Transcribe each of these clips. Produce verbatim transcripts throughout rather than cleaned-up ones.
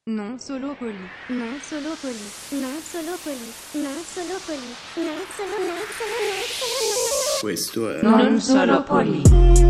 Non solo poli. Non solo poli. Non solo poli. Non solo poli. Non solo non solo non solo. Questo è Non solo poli.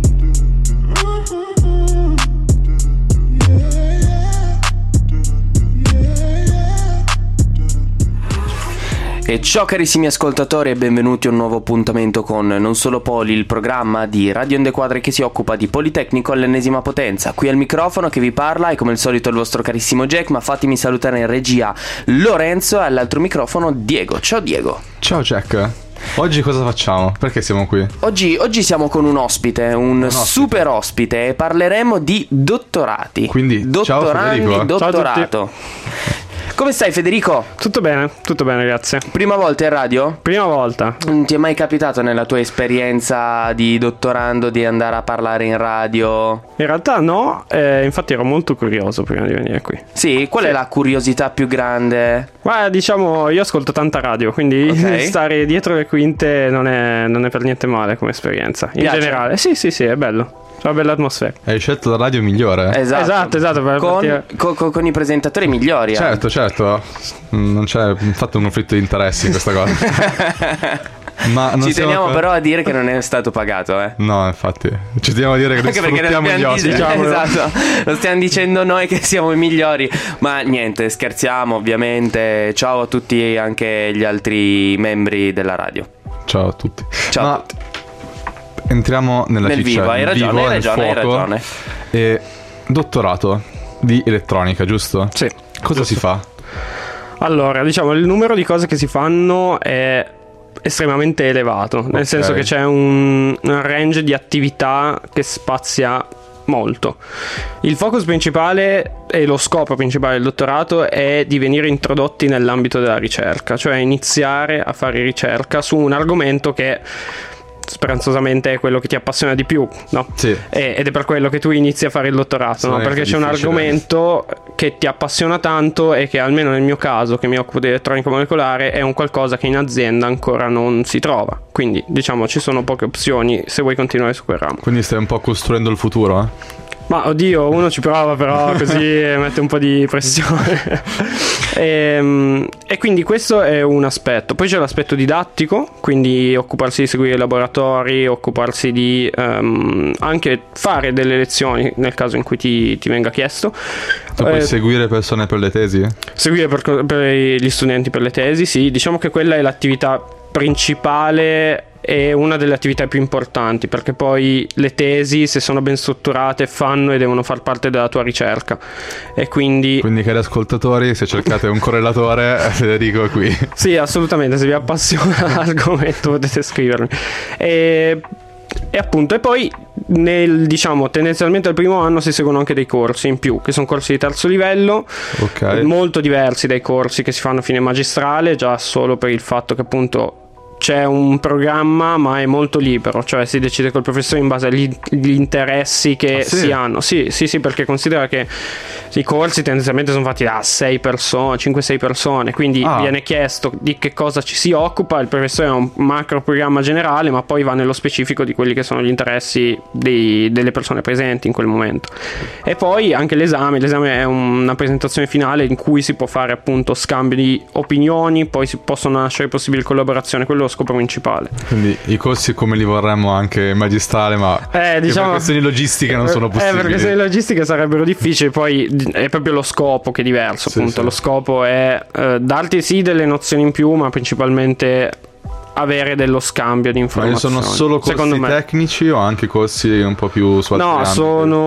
E ciao carissimi ascoltatori e benvenuti a un nuovo appuntamento con Non Solo Poli, il programma di Radio Onde Quadre che si occupa di Politecnico all'ennesima potenza. Qui al microfono che vi parla è come al solito il vostro carissimo Jack, ma fatemi salutare in regia Lorenzo e all'altro microfono Diego. Ciao Diego. Ciao Jack. Oggi cosa facciamo? Perché siamo qui? Oggi, oggi siamo con un ospite, un, un ospite. super ospite, e parleremo di dottorati. Quindi, dottorandi, ciao Federico. dottorato. Come stai Federico? Tutto bene, tutto bene, grazie. Prima volta in radio? Prima volta. Non ti è mai capitato nella tua esperienza di dottorando di andare a parlare in radio? In realtà no, eh, infatti ero molto curioso prima di venire qui. Sì? Qual sì. è la curiosità più grande? Guarda, diciamo, io ascolto tanta radio, quindi okay. stare dietro le quinte non è, non è per niente male come esperienza. In Piace? generale, sì, sì, sì, è bello. C'è una bella atmosfera. Hai scelto la radio migliore? Esatto, esatto, esatto per con, con, con, con i presentatori migliori. Certo, eh. certo. Non c'è infatti un conflitto di interessi in questa cosa. Ma non ci teniamo per... però a dire che non è stato pagato, eh. No, infatti. Ci teniamo a dire che noi sfruttiamo gli ospiti. Diciamo, esatto. Lo stiamo dicendo noi che siamo i migliori. Ma niente, scherziamo ovviamente. Ciao a tutti anche gli altri membri della radio. Ciao a tutti. Ciao Ma... a tutti. Entriamo nella nel ciccia, vivo, hai ragione, vivo, hai ragione, hai ragione. E dottorato di elettronica, giusto? Sì. Cosa giusto. si fa? Allora, diciamo, il numero di cose che si fanno è estremamente elevato, nel okay. senso che c'è un, un range di attività che spazia molto. Il focus principale e lo scopo principale del dottorato è di venire introdotti nell'ambito della ricerca, cioè iniziare a fare ricerca su un argomento che speranzosamente è quello che ti appassiona di più, no? Sì. E, ed è per quello che tu inizi a fare il dottorato, no? Perché c'è un argomento che ti appassiona tanto e che almeno nel mio caso, che mi occupo di elettronica molecolare, è un qualcosa che in azienda ancora non si trova. Quindi diciamo ci sono poche opzioni se vuoi continuare su quel ramo. Quindi stai un po' costruendo il futuro, eh? Ma oddio, uno ci prova, però così mette un po' di pressione. e, e quindi questo è un aspetto. Poi c'è l'aspetto didattico, quindi occuparsi di seguire i laboratori, occuparsi di um, anche fare delle lezioni nel caso in cui ti, ti venga chiesto. Tu puoi eh, seguire persone per le tesi? Seguire per, per gli studenti per le tesi, sì. Diciamo che quella è l'attività principale, è una delle attività più importanti, perché poi le tesi, se sono ben strutturate, fanno e devono far parte della tua ricerca. E quindi quindi cari ascoltatori, se cercate un correlatore, Federico è qui. Sì, assolutamente, se vi appassiona l'argomento potete scrivermi. E, e appunto, e poi nel, diciamo, tendenzialmente al primo anno si seguono anche dei corsi in più, che sono corsi di terzo livello, okay. molto diversi dai corsi che si fanno a fine magistrale, già solo per il fatto che appunto c'è un programma, ma è molto libero, cioè si decide col professore in base agli, agli interessi che ah, sì? si hanno. Sì, sì, sì, perché considera che i corsi tendenzialmente sono fatti da sei persone, cinque sei persone, quindi ah. viene chiesto di che cosa ci si occupa, il professore ha un macro programma generale, ma poi va nello specifico di quelli che sono gli interessi dei, delle persone presenti in quel momento. E poi anche l'esame, l'esame è una presentazione finale in cui si può fare appunto scambio di opinioni, poi si possono nascere possibili collaborazioni, quello è lo scopo principale. Quindi i corsi come li vorremmo anche in magistrale, ma eh, diciamo, per questioni logistiche non sono possibili. Eh, per questioni logistiche sarebbero difficili, poi è proprio lo scopo che è diverso, sì, appunto. Sì. Lo scopo è eh, darti sì delle nozioni in più, ma principalmente avere dello scambio di informazioni. Ma sono solo corsi tecnici o anche corsi un po' più su altri No, ambiti?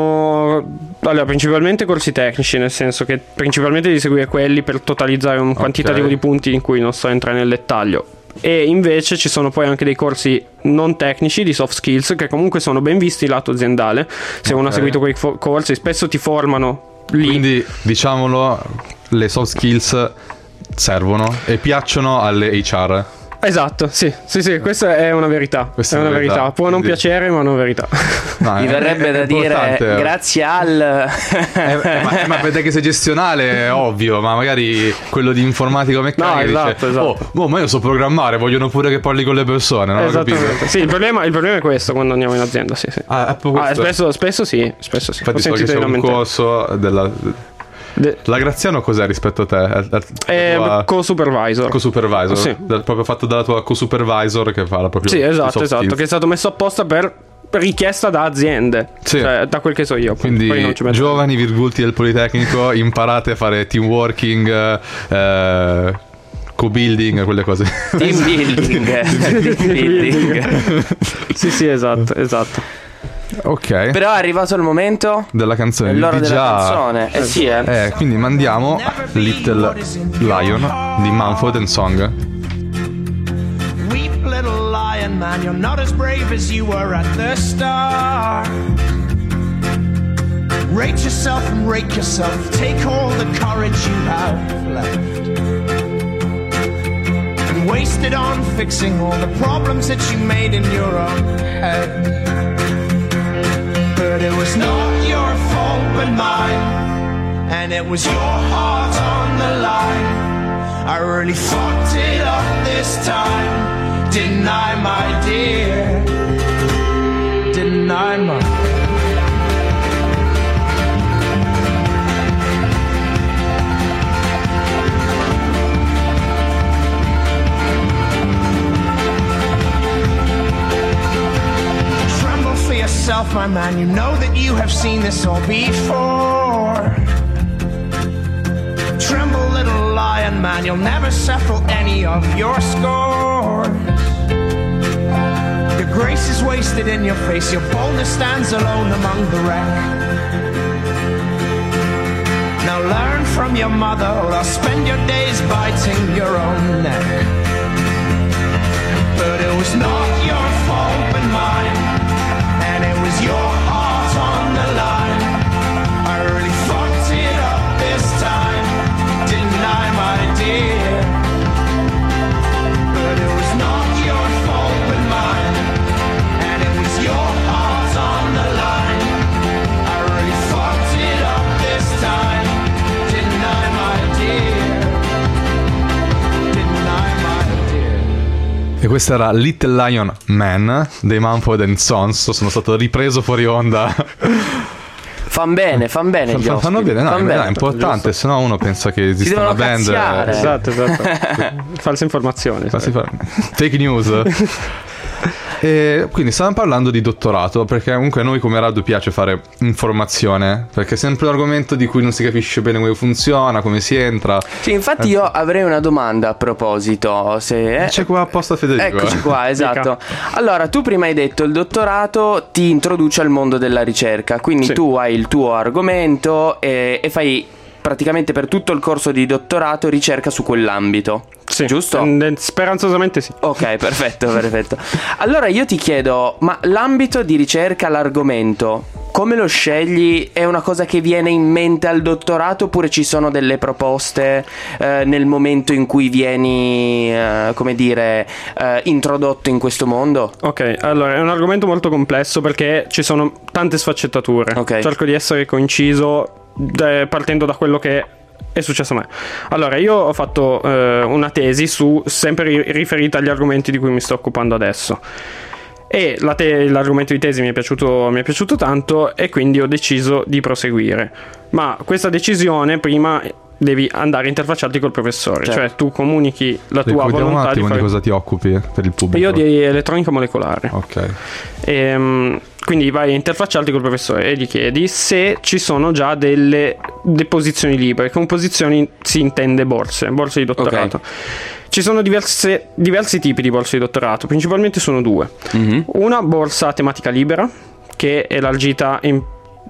sono allora principalmente corsi tecnici, nel senso che principalmente devi seguire quelli per totalizzare un quantitativo okay. di punti in cui non sto a entrare nel dettaglio. E invece ci sono poi anche dei corsi non tecnici di soft skills che comunque sono ben visti lato aziendale. Se okay. uno ha seguito quei fo- corsi spesso ti formano lì. Quindi diciamolo, le soft skills servono e piacciono alle H R. Esatto, sì, sì, sì, questa è una verità. Questa è una verità. verità. Può non Quindi... piacere, ma è una verità. No, mi verrebbe da dire grazie al eh, eh, ma, ma per te che sei gestionale è ovvio, ma magari quello di informatico meccanica no, esatto, dice esatto. oh, oh, ma io so programmare, vogliono pure che parli con le persone, no? Esattamente. Sì, il problema, il problema è questo quando andiamo in azienda, sì, sì. Ah, ah, spesso, spesso sì, spesso sì. Infatti so che c'è un corso della De- La Graziano cos'è rispetto a te? È, è tua... co-supervisor. Co-supervisor? Sì. Da, proprio fatto dalla tua co-supervisor che fa la propria... Sì, esatto, soft esatto, skills. che è stato messo apposta per richiesta da aziende, Sì. cioè, da quel che so io. Quindi Poi non ci metto- giovani virgulti del Politecnico, imparate a fare team working, eh, co-building, quelle cose. Team building. Team building. Sì, sì, esatto, esatto. Ok. Però è arrivato il momento Della canzone. è l'ora di della già... canzone. Eh sì, eh. Eh, quindi mandiamo Little Lion di Mumford and Song. Weep, little lion man, you're not as brave as you were at the start. Rate yourself and rake yourself, take all the courage you have left and waste it on fixing all the problems that you made in your own head. But it was not your fault but mine, and it was your heart on the line. I really fucked it up this time, didn't I, my dear? Didn't I, my dear? Tremble for yourself, my man, you know that you have seen this all before. Tremble, little lion man, you'll never settle any of your scores. Your grace is wasted in your face, your boldness stands alone among the wreck. Now learn from your mother, or I'll spend your days biting your own neck. But it was not your fault but mine, and it was your heart on the line. I really fucked it up this time, didn't I, my dear? But it was not your fault but mine, and it was your heart on the line. I really fucked it up this time, didn't I, my dear? Didn't I, my dear? E questo era Little Lion Man dei Mumford and Sons. Sono stato ripreso fuori onda. Fan bene, fan bene gli Fanno ospiti. bene, no, Fan è, bene. è importante, se no uno pensa che Si esista devono una band. cazziare. Esatto, esatto. False informazioni. Ma si sai. fa- Fake news. E quindi stavamo parlando di dottorato, perché comunque a noi come radio piace fare informazione, perché è sempre un argomento di cui non si capisce bene come funziona, come si entra. Sì, infatti io avrei una domanda a proposito. Se... C'è qua apposta Federico. Eccoci qua, esatto. Allora, tu prima hai detto il dottorato ti introduce al mondo della ricerca, quindi Sì. tu hai il tuo argomento e, e fai praticamente per tutto il corso di dottorato ricerca su quell'ambito. Sì, Giusto? eh, Speranzosamente sì. Ok, perfetto, perfetto. Allora io ti chiedo, ma l'ambito di ricerca, l'argomento, come lo scegli? È una cosa che viene in mente al dottorato oppure ci sono delle proposte eh, nel momento in cui vieni, eh, come dire, eh, introdotto in questo mondo? Ok, allora è un argomento molto complesso perché ci sono tante sfaccettature. Ok. Cerco di essere conciso eh, partendo da quello che è successo a me. Allora, io ho fatto eh, una tesi su sempre ri- riferita agli argomenti di cui mi sto occupando adesso. E la te- l'argomento di tesi mi è piaciuto, mi è piaciuto tanto e quindi ho deciso di proseguire. Ma questa decisione prima devi andare a interfacciarti col professore, Certo. cioè tu comunichi la tua Ricordiamo un volontà di attimo di fare... cosa ti occupi per il pubblico. Io di elettronica molecolare. Ok. Ehm, quindi vai a interfacciarti col professore e gli chiedi se ci sono già delle, delle posizioni libere. Con posizioni si intende borse, borse di dottorato. Ci sono diverse, diversi tipi di borse di dottorato, principalmente sono due. Mhm. Una borsa tematica libera, che è elargita in,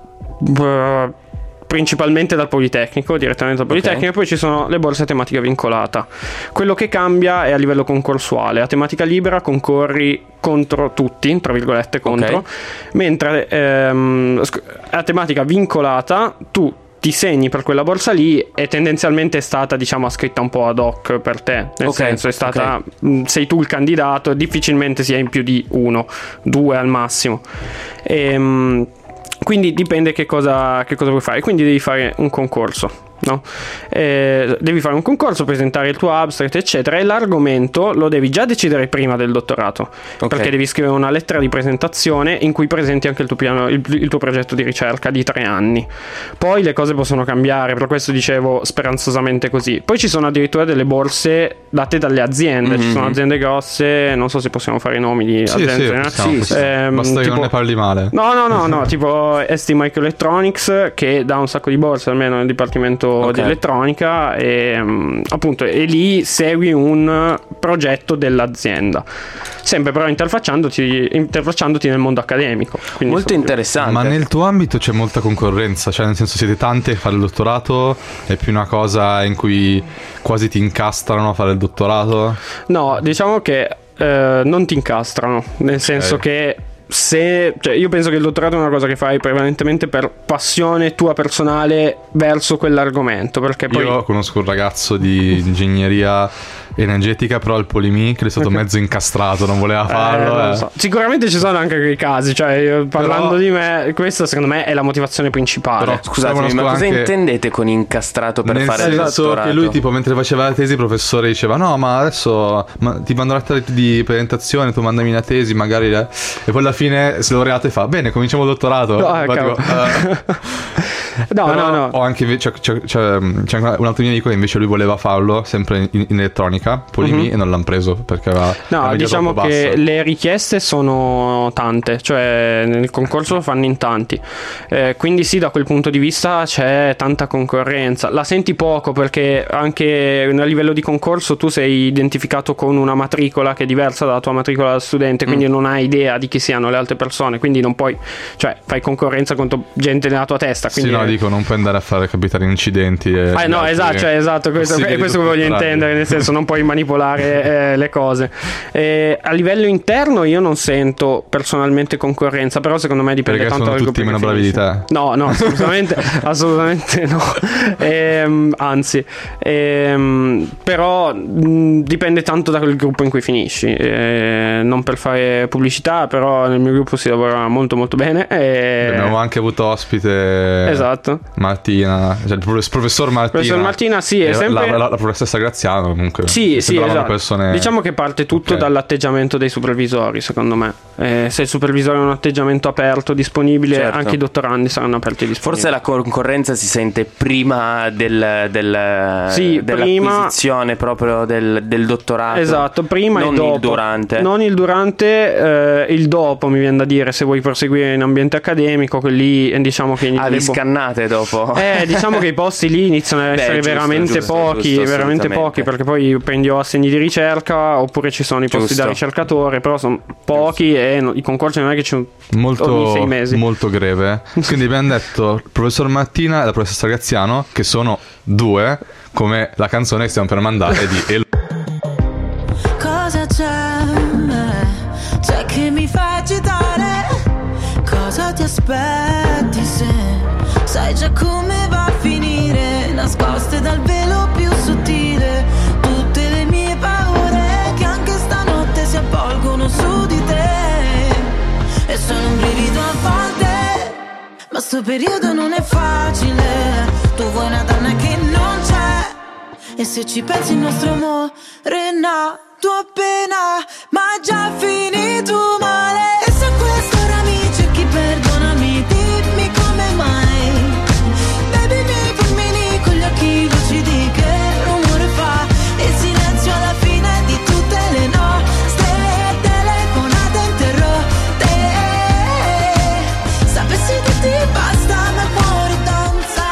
uh, principalmente dal Politecnico, direttamente dal Politecnico, e poi ci sono le borse a tematica vincolata. Quello che cambia è a livello concorsuale. A tematica libera concorri contro tutti, tra virgolette contro, Ok. mentre ehm, sc- a tematica vincolata tu ti segni per quella borsa lì e tendenzialmente è stata, diciamo, scritta un po' ad hoc per te, nel Ok, senso è stata ok. mh, sei tu il candidato, difficilmente si è in più di uno, due al massimo. Ehm, quindi dipende che cosa, che cosa vuoi fare, quindi devi fare un concorso. no? Eh, devi fare un concorso, presentare il tuo abstract, eccetera, e l'argomento lo devi già decidere prima del dottorato, Ok. perché devi scrivere una lettera di presentazione in cui presenti anche il tuo piano, il, il tuo progetto di ricerca di tre anni. Poi le cose possono cambiare, per questo dicevo speranzosamente così. Poi ci sono addirittura delle borse date dalle aziende, ci sono aziende grosse, non so se possiamo fare i nomi di Sì, aziende, sì, eh? possiamo, Sì, possiamo. Ehm, Basta che tipo- non ne parli male. No, no, no, no, tipo S T Microelectronics, che dà un sacco di borse, almeno nel dipartimento Ok. di elettronica, e mm, appunto, e lì segui un progetto dell'azienda, sempre però interfacciandoti, interfacciandoti nel mondo accademico. Quindi Molto insomma, interessante. Ma nel tuo ambito c'è molta concorrenza, cioè nel senso siete tante a fare il dottorato, è più una cosa in cui quasi ti incastrano a fare il dottorato? No, diciamo che eh, non ti incastrano, nel senso Ok. che se, cioè, io penso che il dottorato è una cosa che fai prevalentemente per passione tua personale verso quell'argomento, perché poi Io conosco un ragazzo di ingegneria energetica, però al Polimi, che è stato Ok. mezzo incastrato, non voleva Eh, farlo. non eh. lo so. Sicuramente ci sono anche quei casi, cioè io, parlando Però- di me, questa secondo me è la motivazione principale. Però- Scusatemi, conosco ma cosa anche- intendete con incastrato per Nel fare il senso dottorato? che lui tipo mentre faceva la tesi il professore diceva no ma adesso ma, ti mando la lettera di presentazione, tu mandami una tesi magari eh. E poi alla fine si è laureato e fa bene cominciamo il dottorato. No, Poi cavolo. tipo, eh. No, Però no, no. ho anche invece c'è, c'è, c'è un altro mio amico che invece lui voleva farlo sempre in, in elettronica Polimi Mhm. e non l'hanno preso perché aveva No, aveva diciamo troppo che basso. le richieste sono tante, cioè nel concorso lo fanno in tanti, eh, quindi sì, da quel punto di vista c'è tanta concorrenza. La senti poco perché anche a livello di concorso tu sei identificato con una matricola che è diversa dalla tua matricola da studente, quindi non hai idea di chi siano le altre persone, quindi non puoi, cioè fai concorrenza contro gente nella tua testa. Sì, Quindi no, dico, non puoi andare a fare capitare incidenti. E Ah, no, altri esatto, cioè, esatto, questo, possibili è questo che voglio dottorati. intendere, nel senso non puoi manipolare eh, le cose. Eh, a livello interno io non sento personalmente concorrenza, però secondo me dipende Perché tanto sono dal tutti gruppo meno che bravi di finisci. No, no, assolutamente, assolutamente no. Ehm, anzi, ehm, però mh, dipende tanto dal gruppo in cui finisci. Eh, non per fare pubblicità, però nel mio gruppo si lavora molto molto bene. E... Abbiamo anche avuto ospite Esatto. Martina, cioè il prof- professor Martina. Professor Martina, sì, è e sempre- la, la, la professoressa Graziano comunque. Sì, Mi sì, sembravano esatto. persone... Diciamo che parte tutto Ok. dall'atteggiamento dei supervisori, secondo me. Eh, se il supervisore ha un atteggiamento aperto, disponibile, Certo. anche i dottorandi saranno aperti e disponibili. Forse la concorrenza si sente prima del, del, Sì, dell'acquisizione proprio del, del dottorato. Esatto, prima non e dopo. il durante. Non il durante, eh, il dopo mi viene da dire, se vuoi proseguire in ambiente accademico, che lì eh, diciamo che Ah, vi le bo- scannate dopo. Eh, diciamo che i posti lì iniziano a Beh, essere giusto, veramente giusto, pochi, giusto, veramente pochi, assolutamente. perché poi prendi o assegni di ricerca oppure ci sono i posti Giusto. da ricercatore, però sono pochi e no- i concorsi non è che ci sono ogni Molto, sei mesi. molto greve. Quindi abbiamo detto il professor Martina e la professoressa Graziano, che sono due, come la canzone che stiamo per mandare di El- Cosa c'è? C'è che mi fa agitare? Cosa ti aspetti se sai già come va a finire? Nascoste dal velo più sottile tutte le mie paure che anche stanotte si avvolgono su di te. E sono un brivido a volte, ma sto periodo non è facile. Tu vuoi una donna che non c'è, e se ci pensi il nostro amore è nato appena, ma è già finito male. E se questo ora mi cerchi, perdonami, dimmi come mai. Baby, mi fulmini con gli occhi lucidi, che rumore fa il silenzio alla fine di tutte le nostre telefonate interrotte. Sapessi che ti basta, ma il cuore danza.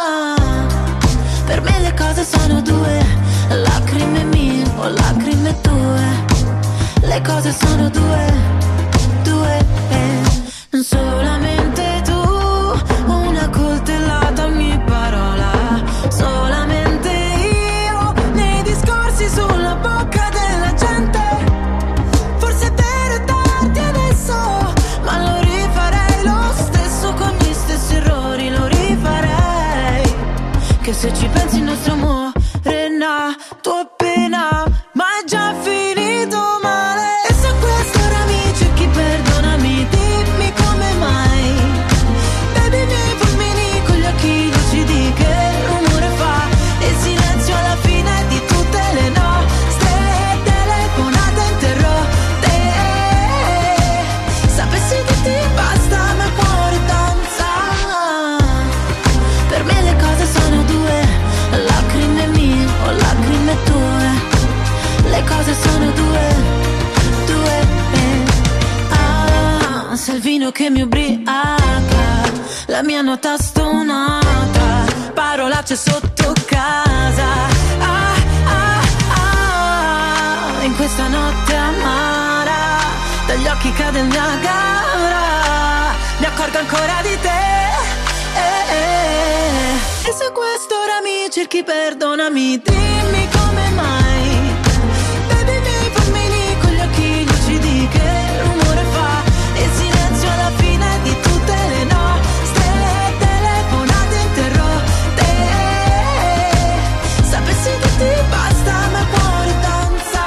Per me le cose sono due, lacrime mie o lacrime tue. Le cose sono due, due, eh. Solamente tu, una coltellata ogni parola. Solamente io, nei discorsi sulla bocca della gente. Forse è vero tardi adesso, ma lo rifarei lo stesso con gli stessi errori, lo rifarei. Che se ci pensi il nostro amore è nato appena, ma è già finito male. E se questo ora mi cerchi, perdonami, dimmi come mai. Baby, mi fulmini con gli occhi lucidi, che rumore fa che mi ubriaca, la mia nota stonata, parolacce sotto casa. Ah, ah, ah, in questa notte amara, dagli occhi cade il Niagara, mi accorgo ancora di te. Eh, eh. E se quest'ora mi cerchi, perdonami, dimmi come mai. Baby, miei fulmini con gli occhi lucidi, che rumore fa il silenzio alla fine di tutte le nostre telefonate interrotte. Sapessi che ti basta, ma il cuore danza.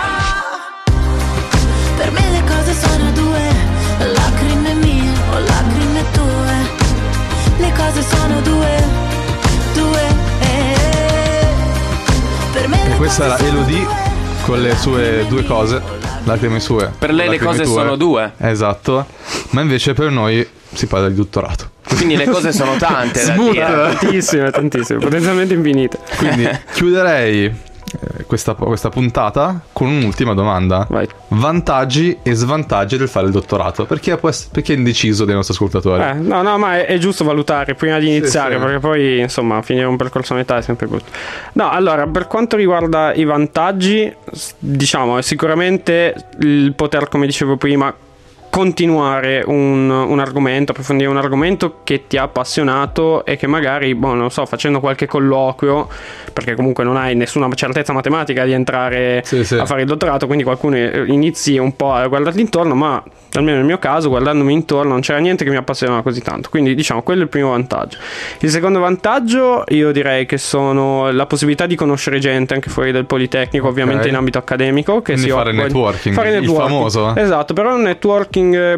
Per me le cose sono due, lacrime mie o lacrime tue. Le cose sono due, due, eh. Per me le E questa era cose sono Elodie due. con le sue due cose, lacrime sue. Per lei le lacrime cose tue. sono due. Esatto, ma invece per noi si parla di dottorato. Quindi le cose sono tante da Smooth, dire. tantissime, tantissime, potenzialmente infinite. Quindi chiuderei eh, questa, questa puntata con un'ultima domanda. Vai. Vantaggi e svantaggi del fare il dottorato. Perché può essere, perché è indeciso dei nostri ascoltatori? Eh, no, no, ma è, è giusto valutare prima di iniziare, sì. perché poi, insomma, finire un percorso a metà è sempre brutto. No, allora, per quanto riguarda i vantaggi, s- diciamo, è sicuramente il poter, come dicevo prima, continuare un, un argomento, approfondire un argomento che ti ha appassionato e che magari, boh, non so, facendo qualche colloquio, perché comunque non hai nessuna certezza matematica di entrare Sì, sì. a fare il dottorato, quindi qualcuno inizi un po' a guardarti intorno, ma almeno nel mio caso, guardandomi intorno, non c'era niente che mi appassionava così tanto. Quindi, diciamo, quello è il primo vantaggio. Il secondo vantaggio, io direi che sono la possibilità di conoscere gente anche fuori del Politecnico, ovviamente in ambito accademico, che Quindi si fare occupa di- networking, fare il networking. famoso. Esatto, però è un networking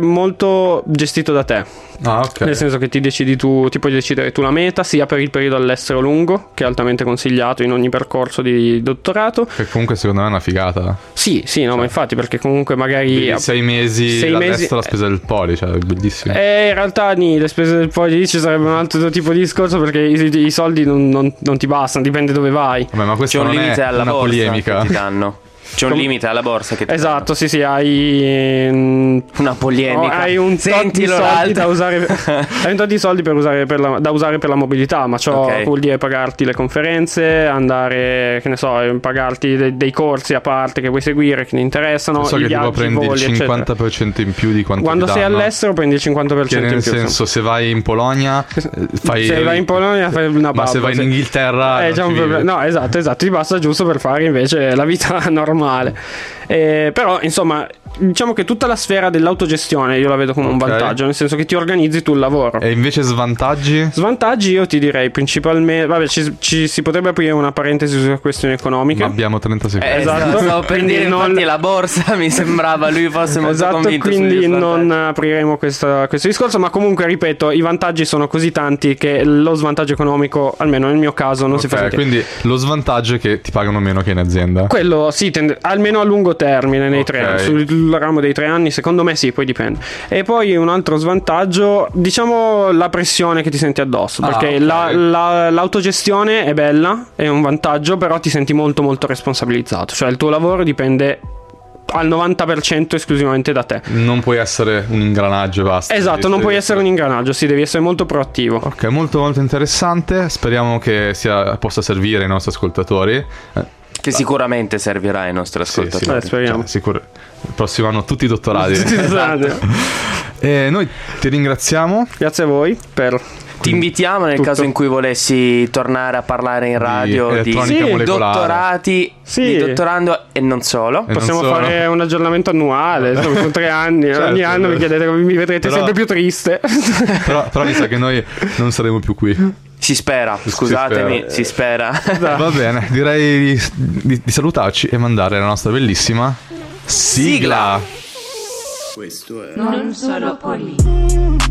molto gestito da te. Ah, ok. Nel senso che ti decidi tu, ti puoi decidere tu la meta, sia per il periodo all'estero lungo, che è altamente consigliato in ogni percorso di dottorato. Che comunque secondo me è una figata. Sì, sì, no, ma infatti, perché comunque magari Quindi sei mesi sei all'estero mesi- la spesa del poli, cioè è bellissimo. Eh, in realtà nì, le spese del poi lì ci sarebbe un altro tipo di discorso, perché i, i soldi non, non- non ti bastano, dipende dove vai. Vabbè, ma C'è questo un non limite è alla una borsa polemica. che ti danno. C'è un Com- limite alla borsa che ti Esatto, sì, sì, hai mm, danno. Una polemica. oh, hai un tot di Sentilo soldi l'altro. da usare, hai un tot di soldi per usare per la, da usare per la mobilità, ma ciò Ok. vuol dire pagarti le conferenze, andare, che ne so, pagarti dei, dei corsi a parte che vuoi seguire, che ti interessano, So i che tipo viaggi, i prendi il voli, eccetera. cinquanta per cento in più di quanto Quando ti sei danno. all'estero prendi il cinquanta per Che cento in nel più. senso, se vai in Polonia eh, fai Se vai in Polonia fai una ma se babba, vai in Inghilterra è non già ci un vivi. problema. No, esatto, esatto, ti basta giusto per fare invece la vita normale. Eh, però, insomma, diciamo che tutta la sfera dell'autogestione io la vedo come un Ok. vantaggio, nel senso che ti organizzi tu il lavoro. E invece svantaggi? Svantaggi io ti direi principalmente, vabbè, ci, ci si potrebbe aprire una parentesi sulle questioni economiche. Ma abbiamo trenta secondi. Eh, Esatto. esatto. Stavo per Quindi dire, non- infatti, la borsa mi sembrava lui fosse molto Esatto, convinto quindi sugli svantaggi. non apriremo questa- questo discorso, ma comunque ripeto, i vantaggi sono così tanti che lo svantaggio economico, almeno nel mio caso, non si fa Ok, sentire. quindi lo svantaggio è che ti pagano meno che in azienda. Quello sì, tende- almeno a lungo termine, nei Ok. tre anni, sul ramo dei tre anni, secondo me sì, poi dipende. E poi un altro svantaggio, diciamo la pressione che ti senti addosso, Ah, perché ok. la- la- l'autogestione è bella, è un vantaggio, però ti senti molto molto responsabilizzato, cioè il tuo lavoro dipende al novanta per cento esclusivamente da te. Non puoi essere un ingranaggio e basta. Esatto, non puoi essere un ingranaggio, sì, devi essere molto proattivo. Ok, molto molto interessante. Speriamo che sia, possa servire ai nostri ascoltatori. Eh, Che sicuramente servirà ai nostri sì, sì, ascoltatori. Eh, speriamo. cioè, sicuro. Il prossimo anno tutti i dottorati. Esatto. E noi ti ringraziamo. Grazie a voi per Ti invitiamo nel Tutto. caso in cui volessi tornare a parlare in radio di, elettronica Sì, molecolare. dottorati, Sì. di dottorando e non solo. E non Possiamo solo. fare un aggiornamento annuale, insomma, sono tre anni, Certo, ogni anno mi certo. chiedete, mi vedrete Però- sempre più triste. Però, però mi sa che noi non saremo più qui. Si spera, scusatemi, si spera. Va bene, direi di, di- di salutarci e mandare la nostra bellissima sigla. Non solo poli.